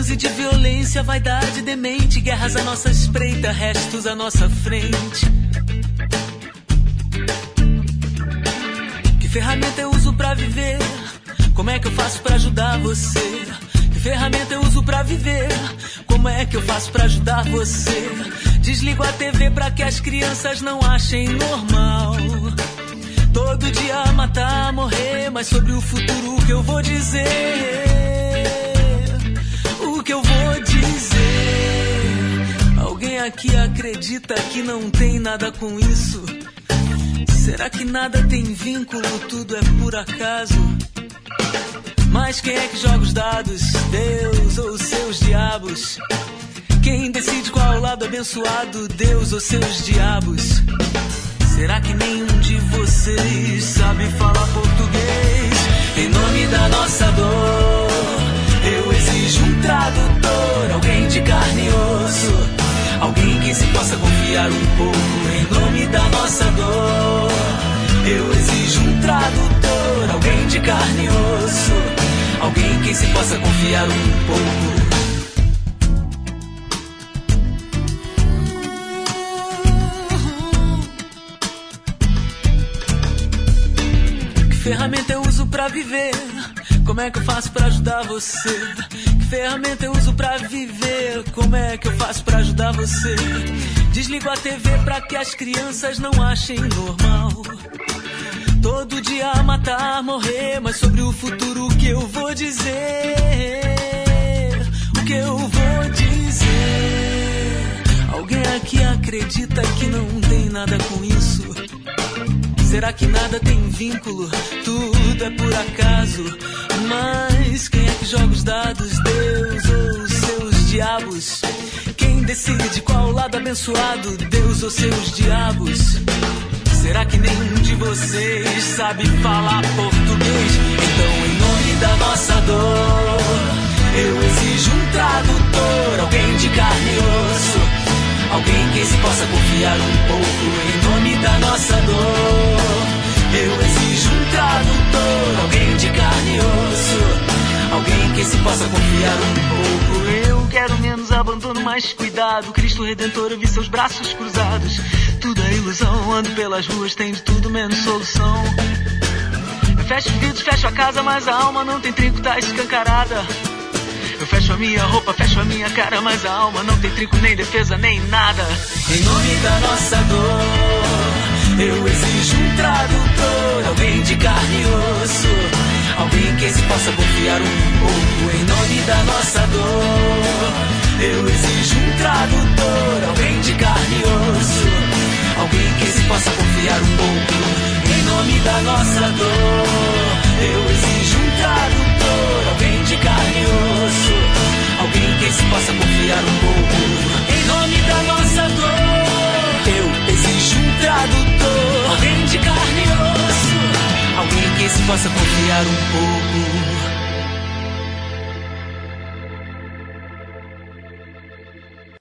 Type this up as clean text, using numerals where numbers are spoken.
transe de violência, vaidade demente, guerras à nossa espreita, restos à nossa frente. Que ferramenta eu uso pra viver? Como é que eu faço pra ajudar você? Que ferramenta eu uso pra viver? Como é que eu faço pra ajudar você? Desligo a TV pra que as crianças não achem normal. Todo dia matar, morrer, mas sobre o futuro o que eu vou dizer? O que eu vou dizer? Alguém aqui acredita que não tem nada com isso? Será que nada tem vínculo, tudo é por acaso? Mas quem é que joga os dados? Deus ou seus diabos? Quem decide qual é o lado abençoado? Deus ou seus diabos? Será que nenhum de vocês sabe falar português? Em nome da nossa dor, eu exijo um tradutor, alguém de carne e osso, alguém que se possa confiar um pouco. Em nome da nossa dor, eu exijo um tradutor, alguém de carne e osso, alguém que se possa confiar um pouco. Que ferramenta eu uso pra viver? Como é que eu faço pra ajudar você? Que ferramenta eu uso pra viver? Como é que eu faço pra ajudar você? Desligo a TV pra que as crianças não achem normal. Todo dia matar, morrer, mas sobre o futuro o que eu vou dizer? O que eu vou dizer? Alguém aqui acredita que não tem nada com isso? Será que nada tem vínculo? Tudo é por acaso? Mas quem é que joga os dados? Deus ou seus diabos? Quem decide qual o lado abençoado? Deus ou seus diabos? Será que nenhum de vocês sabe falar português? Então, em nome da nossa dor, eu exijo um tradutor, alguém de carne e osso, alguém que se possa confiar um pouco. Em nome da nossa dor, eu exijo um tradutor, alguém de carne e osso, alguém que se possa confiar um pouco. Eu quero menos abandono, mais cuidado. Cristo Redentor, eu vi seus braços cruzados. Tudo é ilusão, ando pelas ruas, tem de tudo menos solução. Eu fecho os vidros, fecho a casa, mas a alma não tem trinco, tá escancarada. Eu fecho a minha roupa, fecho a minha cara, mas a alma não tem trinco, nem defesa, nem nada. Em nome da nossa dor, eu exijo um tradutor, alguém de carne e osso, alguém que se possa confiar um pouco. Em nome da nossa dor, eu exijo um tradutor, alguém de carne e osso, alguém que se possa confiar um pouco. Em nome da nossa dor, eu exijo um tradutor, alguém de carne e osso, alguém que se possa confiar um pouco. Em nome da nossa dor, eu exijo um tradutor, alguém de carne e osso, alguém que se possa confiar um pouco.